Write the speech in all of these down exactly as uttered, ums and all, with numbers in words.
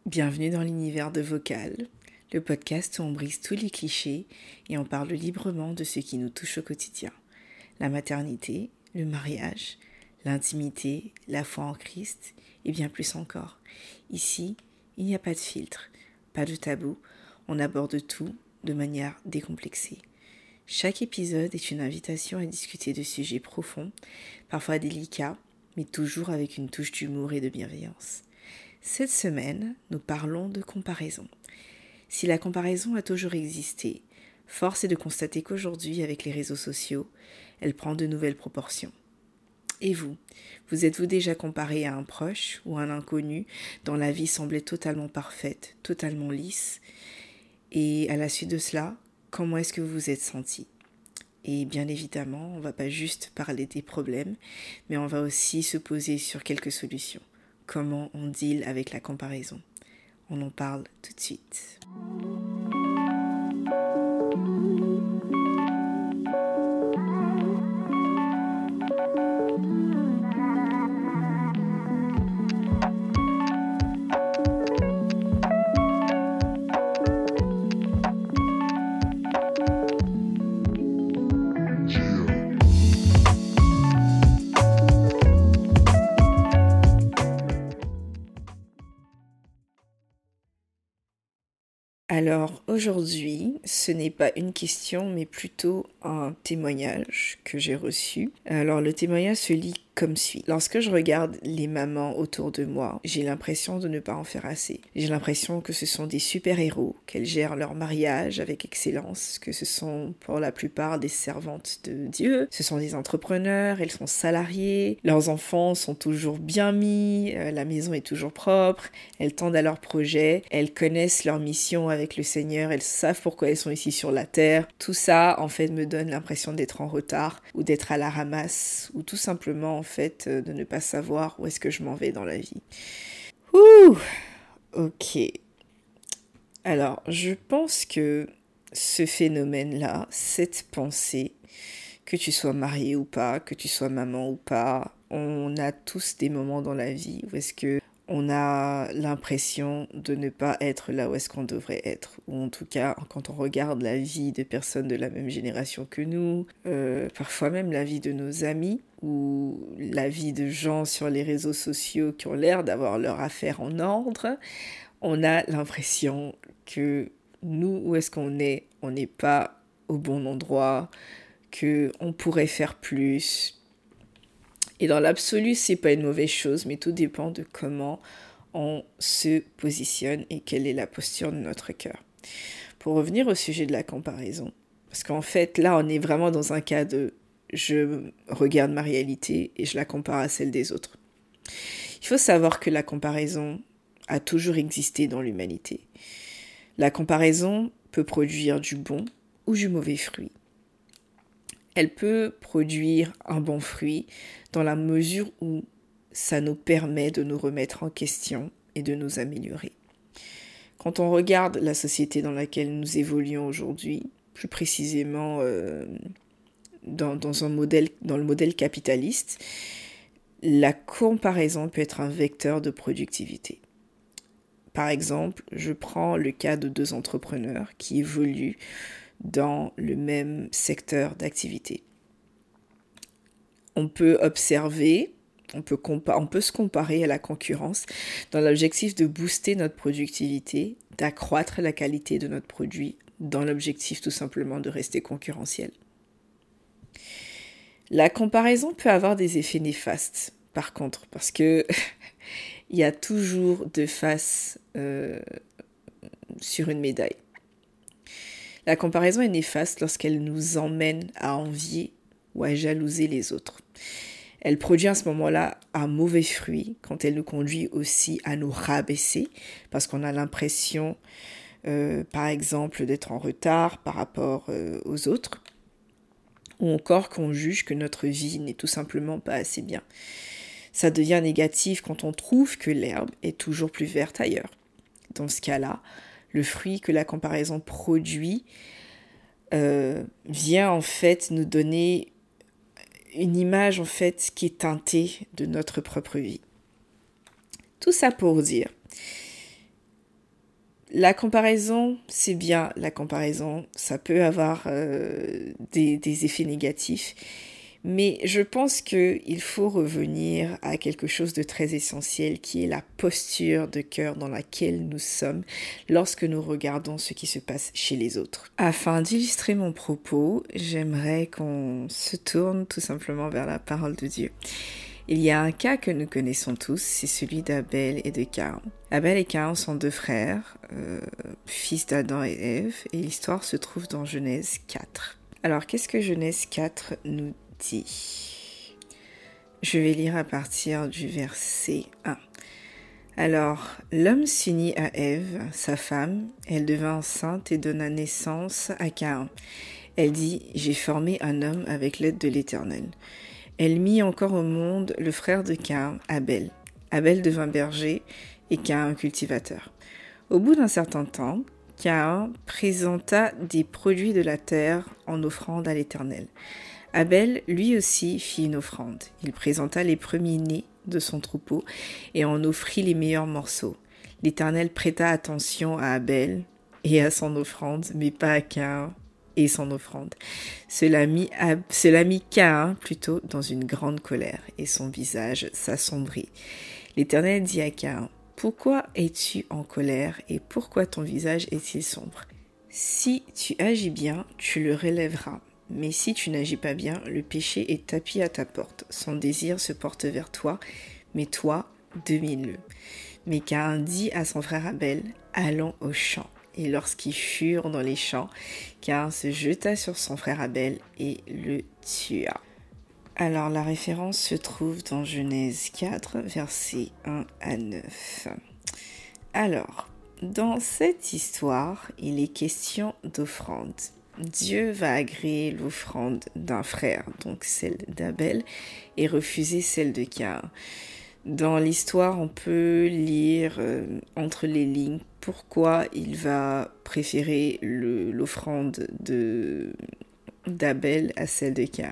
Bienvenue dans l'univers de Vocal, le podcast où on brise tous les clichés et on parle librement de ce qui nous touche au quotidien. La maternité, le mariage, l'intimité, la foi en Christ et bien plus encore. Ici, il n'y a pas de filtre, pas de tabou, on aborde tout de manière décomplexée. Chaque épisode est une invitation à discuter de sujets profonds, parfois délicats, mais toujours avec une touche d'humour et de bienveillance. Cette semaine, nous parlons de comparaison. Si la comparaison a toujours existé, force est de constater qu'aujourd'hui, avec les réseaux sociaux, elle prend de nouvelles proportions. Et vous, vous êtes-vous déjà comparé à un proche ou à un inconnu dont la vie semblait totalement parfaite, totalement lisse? Et à la suite de cela, comment est-ce que vous vous êtes senti? Et bien évidemment, on ne va pas juste parler des problèmes, mais on va aussi se poser sur quelques solutions. Comment on deal avec la comparaison? On en parle tout de suite. Alors aujourd'hui, ce n'est pas une question, mais plutôt un témoignage que j'ai reçu. Alors le témoignage se lit comme suit. Lorsque je regarde les mamans autour de moi, j'ai l'impression de ne pas en faire assez. J'ai l'impression que ce sont des super-héros, qu'elles gèrent leur mariage avec excellence, que ce sont pour la plupart des servantes de Dieu, ce sont des entrepreneurs, elles sont salariées, leurs enfants sont toujours bien mis, euh, la maison est toujours propre, elles tendent à leurs projets, elles connaissent leur mission avec le Seigneur, elles savent pourquoi elles sont ici sur la terre. Tout ça, en fait, me donne l'impression d'être en retard ou d'être à la ramasse ou tout simplement, en fait, de ne pas savoir où est-ce que je m'en vais dans la vie. Ouh, ok. Alors, je pense que ce phénomène-là, cette pensée, que tu sois marié ou pas, que tu sois maman ou pas, on a tous des moments dans la vie où est-ce que on a l'impression de ne pas être là où est-ce qu'on devrait être. Ou en tout cas, quand on regarde la vie de personnes de la même génération que nous, euh, parfois même la vie de nos amis, ou la vie de gens sur les réseaux sociaux qui ont l'air d'avoir leur affaire en ordre, on a l'impression que nous, où est-ce qu'on est, on n'est pas au bon endroit, qu'on pourrait faire plus. Et dans l'absolu, c'est pas une mauvaise chose, mais tout dépend de comment on se positionne et quelle est la posture de notre cœur. Pour revenir au sujet de la comparaison, parce qu'en fait, là, on est vraiment dans un cas de je regarde ma réalité et je la compare à celle des autres. Il faut savoir que la comparaison a toujours existé dans l'humanité. La comparaison peut produire du bon ou du mauvais fruit. Elle peut produire un bon fruit dans la mesure où ça nous permet de nous remettre en question et de nous améliorer. Quand on regarde la société dans laquelle nous évoluons aujourd'hui, plus précisément euh, dans, dans, un modèle, dans le modèle capitaliste, la comparaison peut être un vecteur de productivité. Par exemple, je prends le cas de deux entrepreneurs qui évoluent dans le même secteur d'activité. On peut observer, on peut, compa- on peut se comparer à la concurrence dans l'objectif de booster notre productivité, d'accroître la qualité de notre produit, dans l'objectif tout simplement de rester concurrentiel. La comparaison peut avoir des effets néfastes, par contre, parce que il y a toujours deux faces euh, sur une médaille. La comparaison est néfaste lorsqu'elle nous emmène à envier ou à jalouser les autres. Elle produit à ce moment-là un mauvais fruit quand elle nous conduit aussi à nous rabaisser parce qu'on a l'impression, euh, par exemple, d'être en retard par rapport euh, aux autres ou encore qu'on juge que notre vie n'est tout simplement pas assez bien. Ça devient négatif quand on trouve que l'herbe est toujours plus verte ailleurs. Dans ce cas-là, le fruit que la comparaison produit euh, vient en fait nous donner une image en fait qui est teintée de notre propre vie. Tout ça pour dire La comparaison, c'est bien, la comparaison, ça peut avoir euh, des, des effets négatifs, mais je pense qu'il faut revenir à quelque chose de très essentiel qui est la posture de cœur dans laquelle nous sommes lorsque nous regardons ce qui se passe chez les autres. Afin d'illustrer mon propos, j'aimerais qu'on se tourne tout simplement vers la parole de Dieu. Il y a un cas que nous connaissons tous, c'est celui d'Abel et de Caïn. Abel et Caïn sont deux frères, euh, fils d'Adam et Ève, et l'histoire se trouve dans Genèse quatre. Alors, qu'est-ce que Genèse quatre nous dit ? Je vais lire à partir du verset un. Alors, l'homme s'unit à Ève, sa femme, elle devint enceinte et donna naissance à Caïn. Elle dit, « J'ai formé un homme avec l'aide de l'Éternel. » Elle mit encore au monde le frère de Caïn, Abel. Abel devint berger et Caïn cultivateur. Au bout d'un certain temps, Caïn présenta des produits de la terre en offrande à l'Éternel. Abel, lui aussi, fit une offrande. Il présenta les premiers-nés de son troupeau et en offrit les meilleurs morceaux. L'Éternel prêta attention à Abel et à son offrande, mais pas à Caïn et son offrande. Cela mit, Ab... Cela mit Caïn plutôt dans une grande colère, et son visage s'assombrit. L'Éternel dit à Caïn, « Pourquoi es-tu en colère, et pourquoi ton visage est-il sombre ? Si tu agis bien, tu le relèveras. Mais si tu n'agis pas bien, le péché est tapis à ta porte. Son désir se porte vers toi, mais toi, domine-le. » Mais Caïn dit à son frère Abel, « Allons au champ. » Et lorsqu'ils furent dans les champs, Caïn se jeta sur son frère Abel et le tua. Alors la référence se trouve dans Genèse quatre, versets un à neuf. Alors, dans cette histoire, il est question d'offrande. Dieu va agréer l'offrande d'un frère, donc celle d'Abel, et refuser celle de Caïn. Dans l'histoire, on peut lire euh, entre les lignes pourquoi il va préférer le, l'offrande de, d'Abel à celle de Caïn.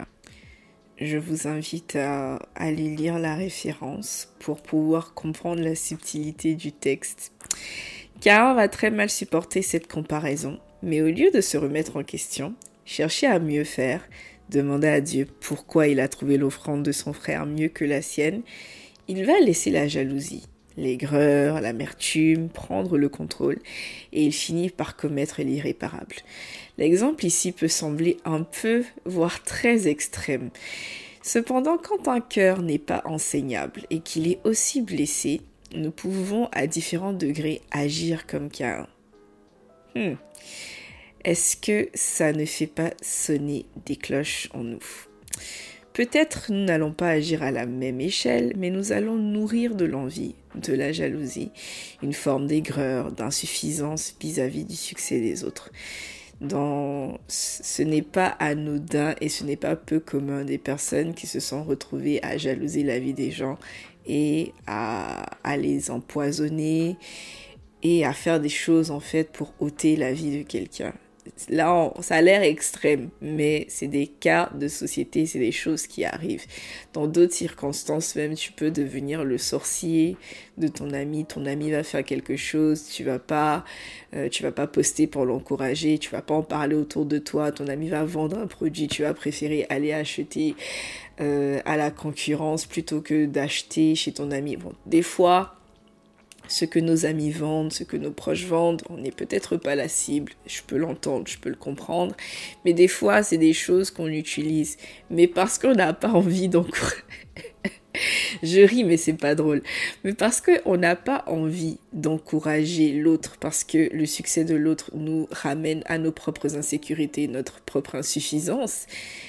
Je vous invite à aller lire la référence pour pouvoir comprendre la subtilité du texte. Caïn va très mal supporter cette comparaison, mais au lieu de se remettre en question, chercher à mieux faire, demander à Dieu pourquoi il a trouvé l'offrande de son frère mieux que la sienne, il va laisser la jalousie, l'aigreur, l'amertume prendre le contrôle et il finit par commettre l'irréparable. L'exemple ici peut sembler un peu, voire très extrême. Cependant, quand un cœur n'est pas enseignable et qu'il est aussi blessé, nous pouvons à différents degrés agir comme Caïn. Hmm. Est-ce que ça ne fait pas sonner des cloches en nous ? Peut-être nous n'allons pas agir à la même échelle, mais nous allons nourrir de l'envie, de la jalousie, une forme d'aigreur, d'insuffisance vis-à-vis du succès des autres. Dans... Ce n'est pas anodin et ce n'est pas peu commun des personnes qui se sont retrouvées à jalouser la vie des gens et à, à les empoisonner et à faire des choses en fait pour ôter la vie de quelqu'un. Là, on, ça a l'air extrême, mais c'est des cas de société, c'est des choses qui arrivent. Dans d'autres circonstances, même, tu peux devenir le sorcier de ton ami. Ton ami va faire quelque chose, tu vas pas, euh, tu vas pas poster pour l'encourager, tu vas pas en parler autour de toi. Ton ami va vendre un produit, tu vas préférer aller acheter euh, à la concurrence plutôt que d'acheter chez ton ami. Bon, des fois, ce que nos amis vendent, ce que nos proches vendent, on n'est peut-être pas la cible, je peux l'entendre, je peux le comprendre, mais des fois, c'est des choses qu'on utilise, mais parce qu'on n'a pas envie d'encourager... Je ris, mais c'est pas drôle. Mais parce qu'on n'a pas envie d'encourager l'autre, parce que le succès de l'autre nous ramène à nos propres insécurités, notre propre insuffisance,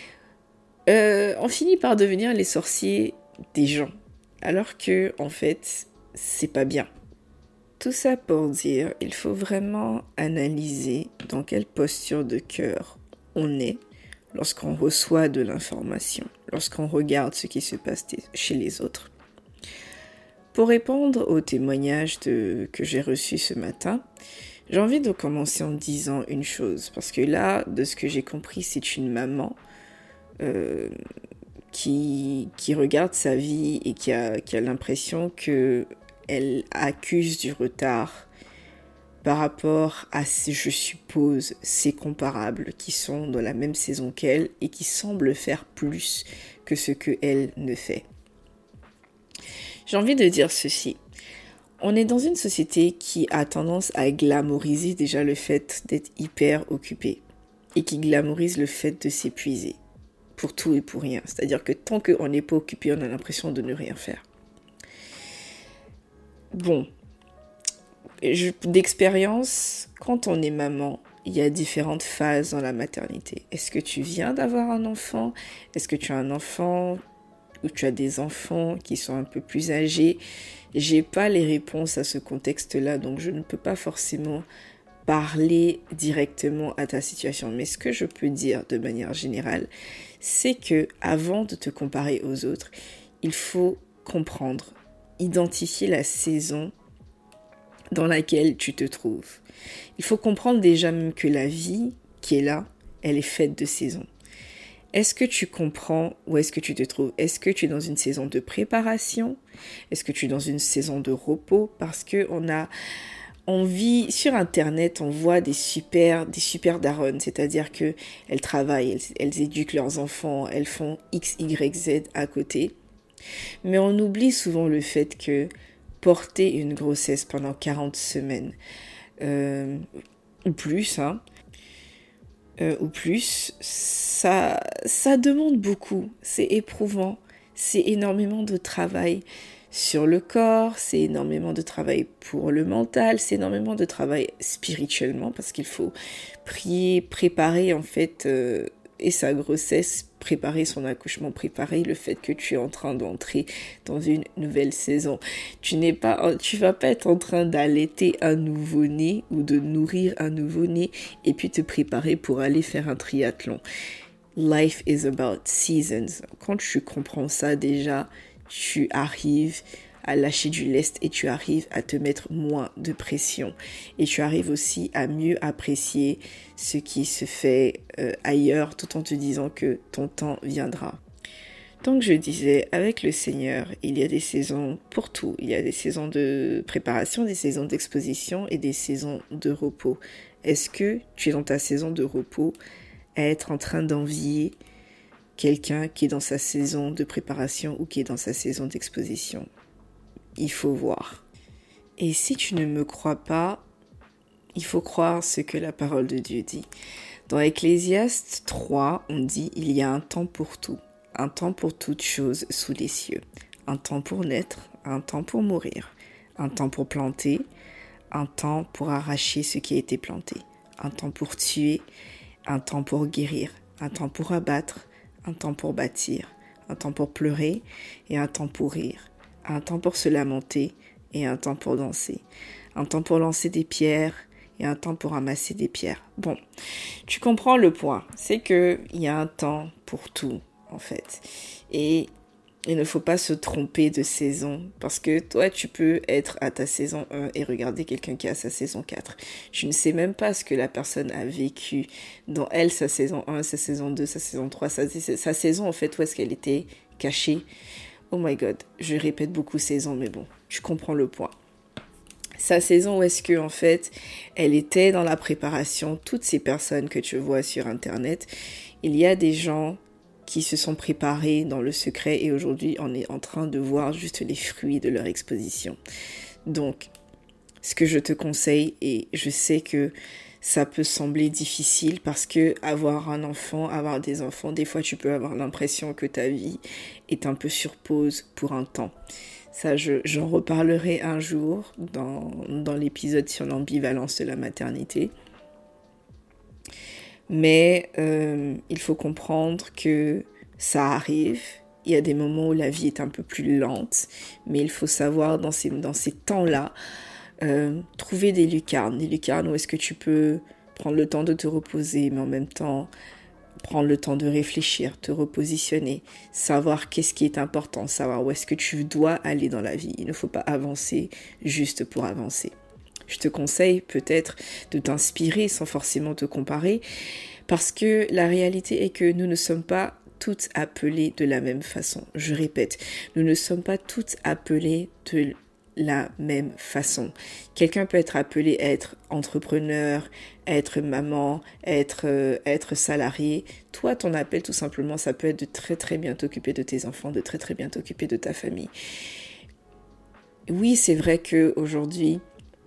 euh, on finit par devenir les sorciers des gens, alors que, en fait, c'est pas bien. Tout ça pour dire, il faut vraiment analyser dans quelle posture de cœur on est lorsqu'on reçoit de l'information, lorsqu'on regarde ce qui se passe chez les autres. Pour répondre au témoignage de, que j'ai reçu ce matin, j'ai envie de commencer en disant une chose, parce que là, de ce que j'ai compris, c'est une maman euh, qui, qui regarde sa vie et qui a, qui a l'impression que elle accuse du retard par rapport à, je suppose, ses comparables qui sont dans la même saison qu'elle et qui semblent faire plus que ce qu'elle ne fait. J'ai envie de dire ceci. On est dans une société qui a tendance à glamouriser déjà le fait d'être hyper occupé et qui glamourise le fait de s'épuiser pour tout et pour rien. C'est-à-dire que tant qu'on n'est pas occupé, on a l'impression de ne rien faire. Bon, je, d'expérience, quand on est maman, il y a différentes phases dans la maternité. Est-ce que tu viens d'avoir un enfant? Est-ce que tu as un enfant ou tu as des enfants qui sont un peu plus âgés? J'ai pas les réponses à ce contexte-là, donc je ne peux pas forcément parler directement à ta situation. Mais ce que je peux dire de manière générale, c'est que avant de te comparer aux autres, il faut comprendre, identifier la saison dans laquelle tu te trouves. Il faut comprendre déjà même que la vie qui est là, elle est faite de saisons. Est-ce que tu comprends où est-ce que tu te trouves? Est-ce que tu es dans une saison de préparation? Est-ce que tu es dans une saison de repos? Parce que on a, on vit sur Internet, on voit des super, des super daronnes, c'est-à-dire que elles travaillent, elles, elles éduquent leurs enfants, elles font X, Y, Z à côté. Mais on oublie souvent le fait que porter une grossesse pendant quarante semaines euh, ou plus, hein, euh, ou plus, ça, ça demande beaucoup, c'est éprouvant, c'est énormément de travail sur le corps, c'est énormément de travail pour le mental, c'est énormément de travail spirituellement parce qu'il faut prier, préparer en fait euh, et sa grossesse, préparer son accouchement, préparer le fait que tu es en train d'entrer dans une nouvelle saison. Tu n'es pas, tu vas pas être en train d'allaiter un nouveau-né ou de nourrir un nouveau-né et puis te préparer pour aller faire un triathlon. Life is about seasons. Quand tu comprends ça déjà, tu arrives à lâcher du lest et tu arrives à te mettre moins de pression. Et tu arrives aussi à mieux apprécier ce qui se fait euh, ailleurs tout en te disant que ton temps viendra. Donc je disais, avec le Seigneur, il y a des saisons pour tout. Il y a des saisons de préparation, des saisons d'exposition et des saisons de repos. Est-ce que tu es dans ta saison de repos à être en train d'envier quelqu'un qui est dans sa saison de préparation ou qui est dans sa saison d'exposition? Il faut voir. Et si tu ne me crois pas, il faut croire ce que la parole de Dieu dit. Dans Ecclésiaste trois, on dit « Il y a un temps pour tout, un temps pour toutes choses sous les cieux, un temps pour naître, un temps pour mourir, un temps pour planter, un temps pour arracher ce qui a été planté, un temps pour tuer, un temps pour guérir, un temps pour abattre, un temps pour bâtir, un temps pour pleurer et un temps pour rire, un temps pour se lamenter et un temps pour danser, un temps pour lancer des pierres et un temps pour ramasser des pierres. » Bon, tu comprends le point, c'est que il y a un temps pour tout en fait. Et il ne faut pas se tromper de saison parce que toi tu peux être à ta saison un et regarder quelqu'un qui est à sa saison quatre. Tu ne sais même pas ce que la personne a vécu dans elle, sa saison un, sa saison deux, sa saison trois, sa, sa saison en fait où est-ce qu'elle était cachée. Oh my god, je répète beaucoup saison mais bon, tu comprends le point. Sa saison où est-ce que en fait elle était dans la préparation, toutes ces personnes que tu vois sur internet, il y a des gens qui se sont préparés dans le secret et aujourd'hui on est en train de voir juste les fruits de leur exposition. Donc, ce que je te conseille, et je sais que ça peut sembler difficile parce que avoir un enfant, avoir des enfants, des fois tu peux avoir l'impression que ta vie est un peu sur pause pour un temps. Ça, je, j'en reparlerai un jour dans, dans l'épisode sur l'ambivalence de la maternité. Mais euh, il faut comprendre que ça arrive. Il y a des moments où la vie est un peu plus lente, mais il faut savoir dans ces, dans ces temps-là, euh, trouver des lucarnes. Des lucarnes où est-ce que tu peux prendre le temps de te reposer, mais en même temps prendre le temps de réfléchir, te repositionner, savoir qu'est-ce qui est important, savoir où est-ce que tu dois aller dans la vie. Il ne faut pas avancer juste pour avancer. Je te conseille peut-être de t'inspirer sans forcément te comparer parce que la réalité est que nous ne sommes pas toutes appelées de la même façon. Je répète, nous ne sommes pas toutes appelées de la même façon. Quelqu'un peut être appelé à être entrepreneur, à être maman, à être, euh, à être salarié. Toi, ton appel, tout simplement, ça peut être de très très bien t'occuper de tes enfants, de très très bien t'occuper de ta famille. Oui, c'est vrai qu'aujourd'hui,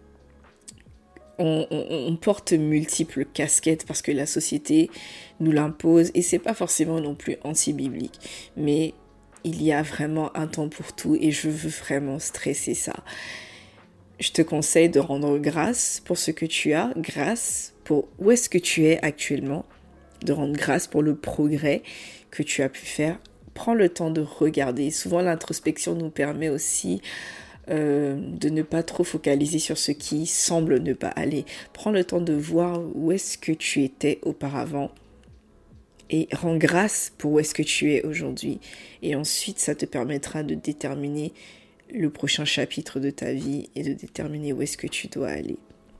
on, on, on porte multiples casquettes parce que la société nous l'impose et c'est pas forcément non plus anti-biblique. Mais il y a vraiment un temps pour tout et je veux vraiment stresser ça. Je te conseille de rendre grâce pour ce que tu as, grâce pour où est-ce que tu es actuellement, de rendre grâce pour le progrès que tu as pu faire. Prends le temps de regarder. Souvent, l'introspection nous permet aussi euh, de ne pas trop focaliser sur ce qui semble ne pas aller. Prends le temps de voir où est-ce que tu étais auparavant et rends grâce pour où est-ce que tu es aujourd'hui. Et ensuite, ça te permettra de déterminer le prochain chapitre de ta vie et de déterminer où est-ce que tu dois aller.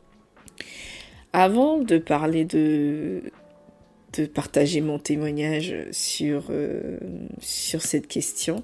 Avant de parler de, de partager mon témoignage sur, euh, sur cette question,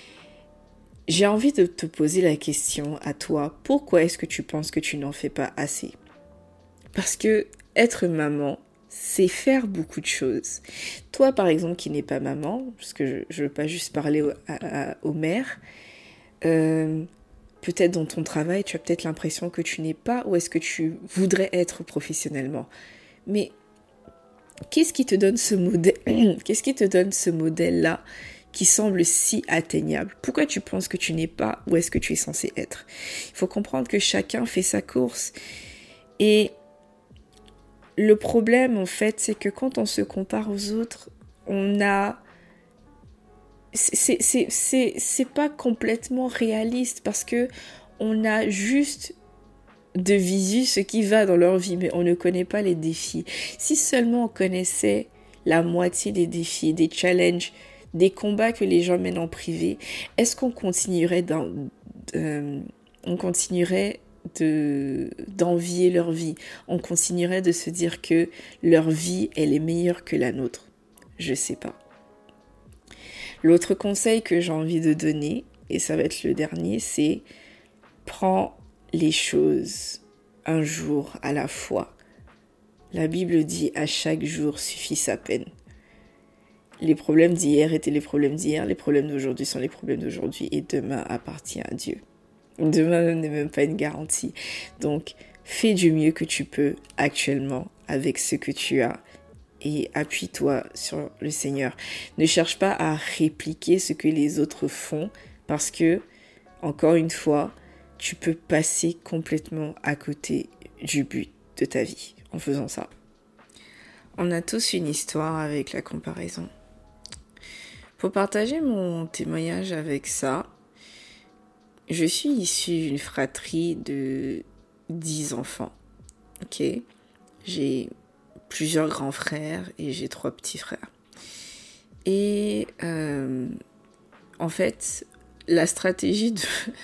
j'ai envie de te poser la question à toi, pourquoi est-ce que tu penses que tu n'en fais pas assez? Parce que être maman, c'est faire beaucoup de choses. Toi, par exemple, qui n'es pas maman, parce que je ne veux pas juste parler au, à, à, aux mères, euh, peut-être dans ton travail, tu as peut-être l'impression que tu n'es pas où est-ce que tu voudrais être professionnellement. Mais qu'est-ce qui te donne ce modèle, qu'est-ce qui te donne ce modèle-là qui semble si atteignable? Pourquoi tu penses que tu n'es pas où est-ce que tu es censé être? Il faut comprendre que chacun fait sa course. Et le problème, en fait, c'est que quand on se compare aux autres, on a... C'est, c'est, c'est, c'est pas complètement réaliste parce que on a juste de visu ce qui va dans leur vie, mais on ne connaît pas les défis. Si seulement on connaissait la moitié des défis, des challenges, des combats que les gens mènent en privé, est-ce qu'on continuerait dans, euh, on continuerait de d'envier leur vie, on continuerait de se dire que leur vie elle est meilleure que la nôtre? Je sais pas. L'autre conseil que j'ai envie de donner, et ça va être le dernier, c'est prends les choses un jour à la fois. La Bible dit à chaque jour suffit sa peine. Les problèmes d'hier étaient les problèmes d'hier, les problèmes d'aujourd'hui sont les problèmes d'aujourd'hui et demain appartient à Dieu. Demain n'est même pas une garantie. Donc, fais du mieux que tu peux actuellement avec ce que tu as et appuie-toi sur le Seigneur. Ne cherche pas à répliquer ce que les autres font parce que, encore une fois, tu peux passer complètement à côté du but de ta vie en faisant ça. On a tous une histoire avec la comparaison. Pour partager mon témoignage avec ça, je suis issue d'une fratrie de dix enfants. Ok, j'ai plusieurs grands frères et j'ai trois petits frères. Et euh, en fait, la stratégie de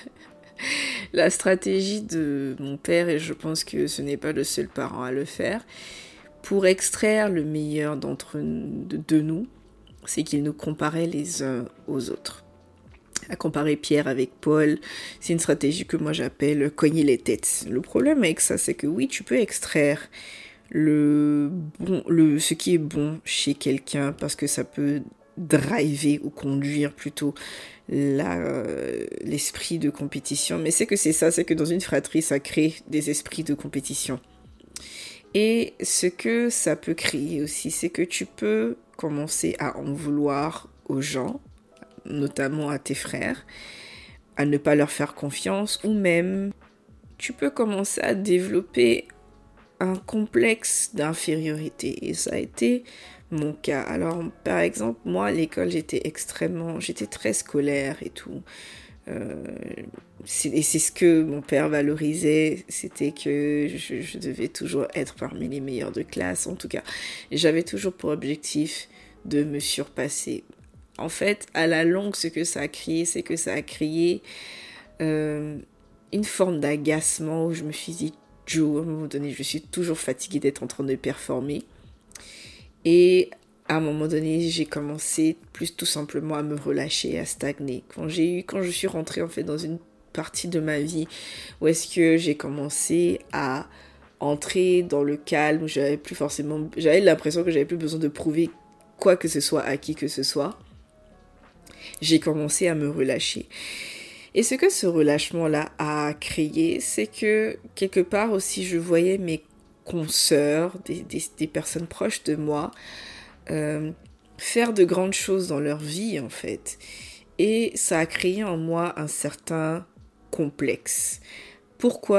la stratégie de mon père, et je pense que ce n'est pas le seul parent à le faire, pour extraire le meilleur d'entre de, de nous, c'est qu'il nous comparait les uns aux autres. À comparer Pierre avec Paul, c'est une stratégie que moi j'appelle cogner les têtes. Le problème avec ça, c'est que oui, tu peux extraire le bon, le, ce qui est bon chez quelqu'un parce que ça peut driver ou conduire plutôt la, euh, l'esprit de compétition. Mais c'est que c'est ça, c'est que dans une fratrie, ça crée des esprits de compétition. Et ce que ça peut créer aussi, c'est que tu peux commencer à en vouloir aux gens, notamment à tes frères, à ne pas leur faire confiance, ou même tu peux commencer à développer un complexe d'infériorité. Et ça a été mon cas. Alors, par exemple, moi, à l'école, j'étais extrêmement... J'étais très scolaire et tout. Euh, c'est, et c'est ce que mon père valorisait, c'était que je, je devais toujours être parmi les meilleurs de classe. En tout cas, j'avais toujours pour objectif de me surpasser. En fait, à la longue, ce que ça a créé, c'est que ça a créé euh, une forme d'agacement où je me suis dit, Joe, à un moment donné, je suis toujours fatiguée d'être en train de performer. Et à un moment donné, j'ai commencé plus tout simplement à me relâcher, à stagner. Quand j'ai eu, quand je suis rentrée en fait dans une partie de ma vie où est-ce que j'ai commencé à entrer dans le calme, où j'avais plus forcément, j'avais l'impression que j'avais plus besoin de prouver quoi que ce soit à qui que ce soit, j'ai commencé à me relâcher. Et ce que ce relâchement-là a créé, c'est que quelque part aussi je voyais mes consoeurs, des, des, des personnes proches de moi, euh, faire de grandes choses dans leur vie en fait. Et ça a créé en moi un certain complexe. Pourquoi ?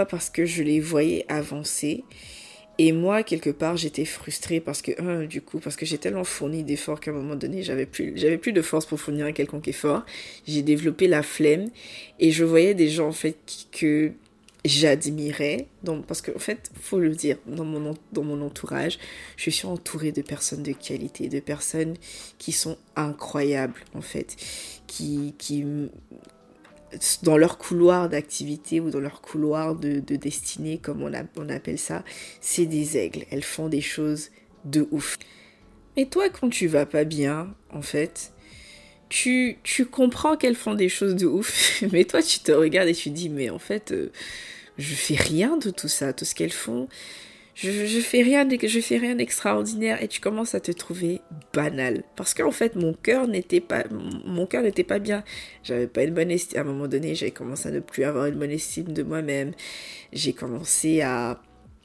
Parce que je les voyais avancer. Et moi, quelque part, j'étais frustrée parce que, hein, du coup, parce que j'ai tellement fourni d'efforts qu'à un moment donné, j'avais plus, j'avais plus de force pour fournir un quelconque effort. J'ai développé la flemme et je voyais des gens, en fait, qui, que j'admirais. Donc, parce qu'en fait, faut le dire, dans mon, dans mon entourage, je suis entourée de personnes de qualité, de personnes qui sont incroyables, en fait, qui, qui, dans leur couloir d'activité ou dans leur couloir de, de destinée, comme on, a, on appelle ça, c'est des aigles. Elles font des choses de ouf. Mais toi, quand tu vas pas bien, en fait, tu, tu comprends qu'elles font des choses de ouf, mais toi, tu te regardes et tu dis, mais en fait, euh, je fais rien de tout ça, tout ce qu'elles font. Je, je fais rien, je fais rien d'extraordinaire et tu commences à te trouver banal. Parce qu'en fait, mon cœur n'était pas, mon cœur n'était pas bien. J'avais pas une bonne estime. À un moment donné, j'ai commencé à ne plus avoir une bonne estime de moi-même. J'ai commencé à,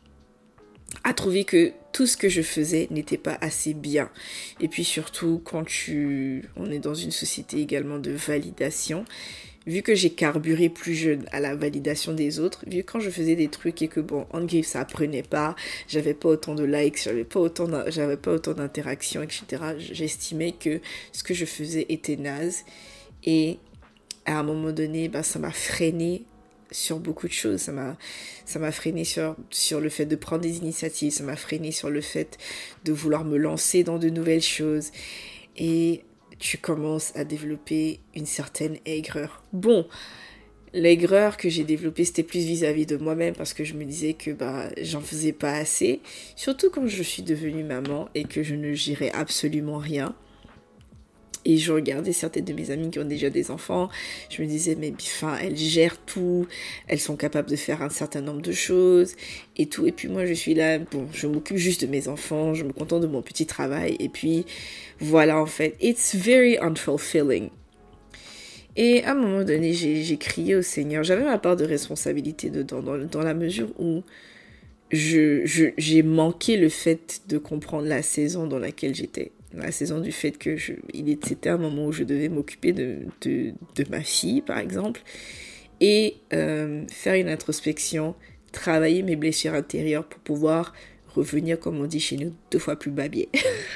à trouver que tout ce que je faisais n'était pas assez bien. Et puis surtout, quand tu, on est dans une société également de validation. Vu que j'ai carburé plus jeune à la validation des autres, vu que quand je faisais des trucs et que bon, en griffe ça prenait pas, j'avais pas autant de likes, j'avais pas autant, j'avais pas autant d'interactions, et cetera. J'estimais que ce que je faisais était naze et à un moment donné, bah, ça m'a freiné sur beaucoup de choses. Ça m'a, ça m'a freiné sur, sur le fait de prendre des initiatives, ça m'a freiné sur le fait de vouloir me lancer dans de nouvelles choses et tu commences à développer une certaine aigreur. Bon, l'aigreur que j'ai développée, c'était plus vis-à-vis de moi-même parce que je me disais que bah, j'en faisais pas assez. Surtout quand je suis devenue maman et que je ne gérais absolument rien. Et je regardais certaines de mes amies qui ont déjà des enfants. Je me disais, mais enfin, elles gèrent tout. Elles sont capables de faire un certain nombre de choses et tout. Et puis moi, je suis là, bon, je m'occupe juste de mes enfants. Je me contente de mon petit travail. Et puis, voilà, en fait. It's very unfulfilling. Et à un moment donné, j'ai, j'ai crié au Seigneur. J'avais ma part de responsabilité dedans, dans, dans la mesure où je, je, j'ai manqué le fait de comprendre la saison dans laquelle j'étais. La saison du fait que je, il était, c'était un moment où je devais m'occuper de, de, de ma fille, par exemple, et euh, faire une introspection, travailler mes blessures intérieures pour pouvoir revenir, comme on dit chez nous, deux fois plus babier.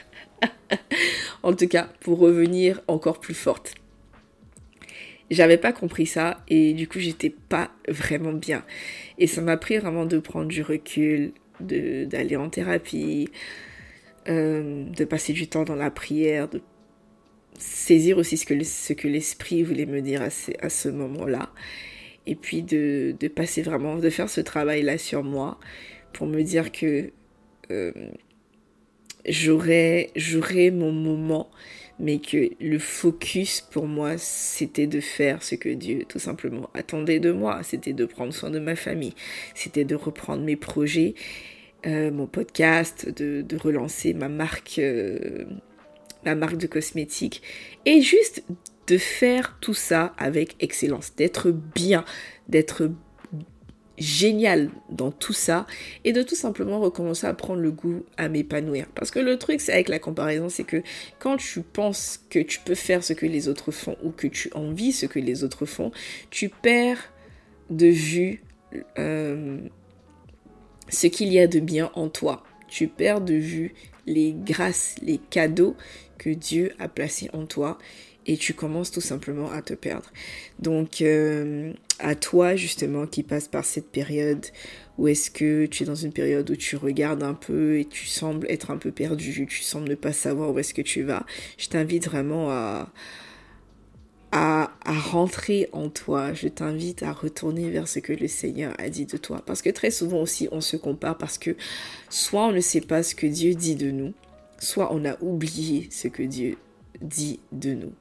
En tout cas, pour revenir encore plus forte. J'avais pas compris ça et du coup, j'étais pas vraiment bien. Et ça m'a pris vraiment de prendre du recul, de, d'aller en thérapie, Euh, de passer du temps dans la prière, de saisir aussi ce que, ce que l'esprit voulait me dire à ce, à ce moment-là. Et puis de, de passer vraiment, de faire ce travail-là sur moi pour me dire que euh, j'aurais, j'aurais mon moment, mais que le focus pour moi, c'était de faire ce que Dieu tout simplement attendait de moi. C'était de prendre soin de ma famille, c'était de reprendre mes projets, Euh, mon podcast, de, de relancer ma marque, euh, ma marque de cosmétiques et juste de faire tout ça avec excellence, d'être bien, d'être génial dans tout ça et de tout simplement recommencer à prendre le goût à m'épanouir. Parce que le truc c'est avec la comparaison, c'est que quand tu penses que tu peux faire ce que les autres font ou que tu envies ce que les autres font, tu perds de vue euh, ce qu'il y a de bien en toi. Tu perds de vue les grâces, les cadeaux que Dieu a placés en toi et tu commences tout simplement à te perdre. Donc, euh, à toi justement qui passe par cette période où est-ce que tu es dans une période où tu regardes un peu et tu sembles être un peu perdu, tu sembles ne pas savoir où est-ce que tu vas, je t'invite vraiment à... À, à rentrer en toi, je t'invite à retourner vers ce que le Seigneur a dit de toi. Parce que très souvent aussi, on se compare parce que soit on ne sait pas ce que Dieu dit de nous, soit on a oublié ce que Dieu dit de nous.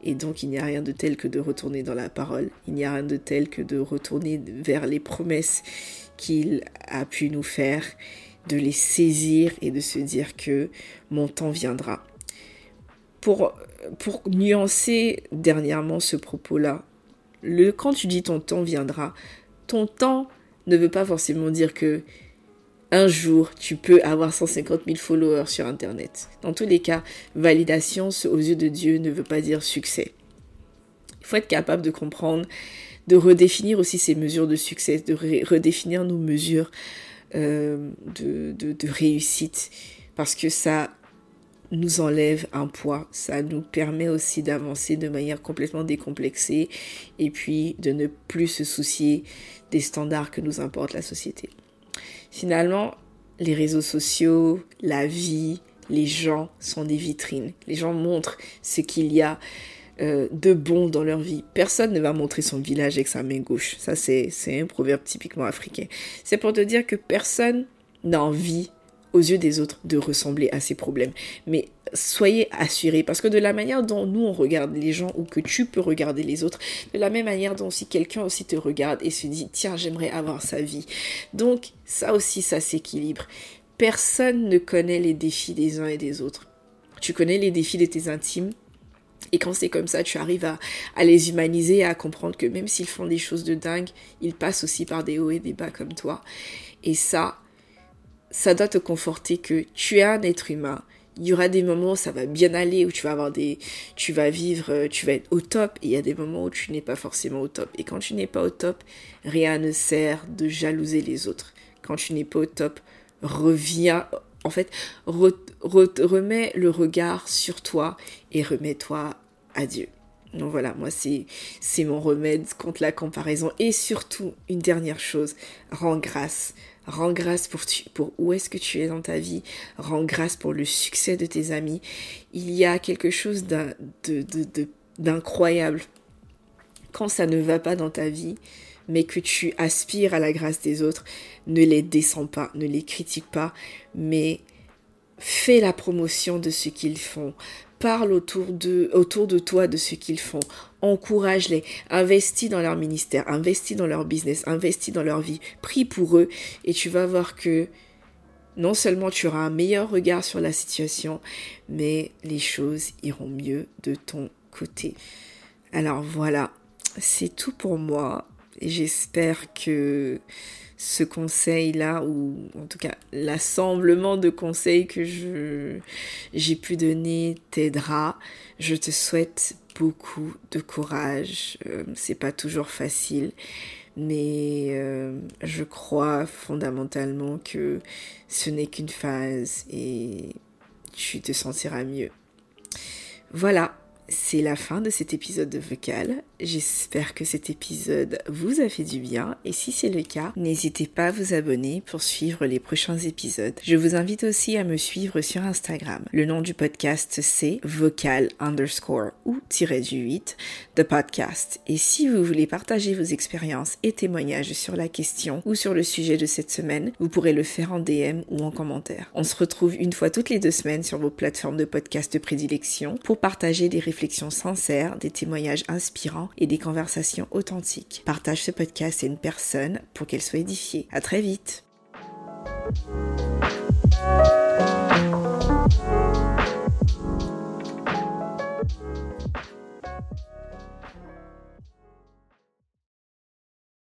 Et donc, il n'y a rien de tel que de retourner dans la parole. Il n'y a rien de tel que de retourner vers les promesses qu'il a pu nous faire, de les saisir et de se dire que mon temps viendra. Pour, pour nuancer dernièrement ce propos-là, le, quand tu dis ton temps viendra, ton temps ne veut pas forcément dire que un jour, tu peux avoir cent cinquante mille followers sur Internet. Dans tous les cas, validation aux yeux de Dieu ne veut pas dire succès. Il faut être capable de comprendre, de redéfinir aussi ces mesures de succès, de ré- redéfinir nos mesures euh, de, de, de réussite. Parce que ça nous enlève un poids. Ça nous permet aussi d'avancer de manière complètement décomplexée et puis de ne plus se soucier des standards que nous importe la société. Finalement, les réseaux sociaux, la vie, les gens sont des vitrines. Les gens montrent ce qu'il y a euh, de bon dans leur vie. Personne ne va montrer son village avec sa main gauche. Ça, c'est, c'est un proverbe typiquement africain. C'est pour te dire que personne n'a envie, aux yeux des autres, de ressembler à ses problèmes. Mais soyez assurés, parce que de la manière dont nous, on regarde les gens, ou que tu peux regarder les autres, de la même manière dont si quelqu'un aussi te regarde et se dit « Tiens, j'aimerais avoir sa vie ». Donc, ça aussi, ça s'équilibre. Personne ne connaît les défis des uns et des autres. Tu connais les défis de tes intimes, et quand c'est comme ça, tu arrives à, à les humaniser et à comprendre que même s'ils font des choses de dingue, ils passent aussi par des hauts et des bas comme toi. Et ça, ça doit te conforter que tu es un être humain. Il y aura des moments où ça va bien aller, où tu vas avoir des, tu vas vivre, tu vas être au top, et il y a des moments où tu n'es pas forcément au top. Et quand tu n'es pas au top, rien ne sert de jalouser les autres. Quand tu n'es pas au top, reviens, en fait, re, re, remets le regard sur toi et remets-toi à Dieu. Donc voilà, moi c'est, c'est mon remède contre la comparaison. Et surtout, une dernière chose, rends grâce. Rends grâce pour, tu, pour où est-ce que tu es dans ta vie. Rends grâce pour le succès de tes amis. Il y a quelque chose d'un, de, de, de, d'incroyable quand ça ne va pas dans ta vie, mais que tu aspires à la grâce des autres. Ne les descends pas, ne les critique pas, mais fais la promotion de ce qu'ils font. Parle autour de, autour de toi de ce qu'ils font. Encourage-les. Investis dans leur ministère. Investis dans leur business. Investis dans leur vie. Prie pour eux. Et tu vas voir que non seulement tu auras un meilleur regard sur la situation, mais les choses iront mieux de ton côté. Alors voilà, c'est tout pour moi. Et j'espère que ce conseil-là, ou en tout cas l'assemblement de conseils que je, j'ai pu donner t'aidera. Je te souhaite beaucoup de courage. Euh, c'est pas toujours facile, mais euh, je crois fondamentalement que ce n'est qu'une phase et tu te sentiras mieux. Voilà. C'est la fin de cet épisode de Vocal. J'espère que cet épisode vous a fait du bien et si c'est le cas, n'hésitez pas à vous abonner pour suivre les prochains épisodes. Je vous invite aussi à me suivre sur Instagram. Le nom du podcast c'est vocal underscore ou tiré du huit de podcast. Et si vous voulez partager vos expériences et témoignages sur la question ou sur le sujet de cette semaine, vous pourrez le faire en D M ou en commentaire. On se retrouve une fois toutes les deux semaines sur vos plateformes de podcast de prédilection pour partager des réflexions réflexions sincères, des témoignages inspirants et des conversations authentiques. Partage ce podcast à une personne pour qu'elle soit édifiée. À très vite.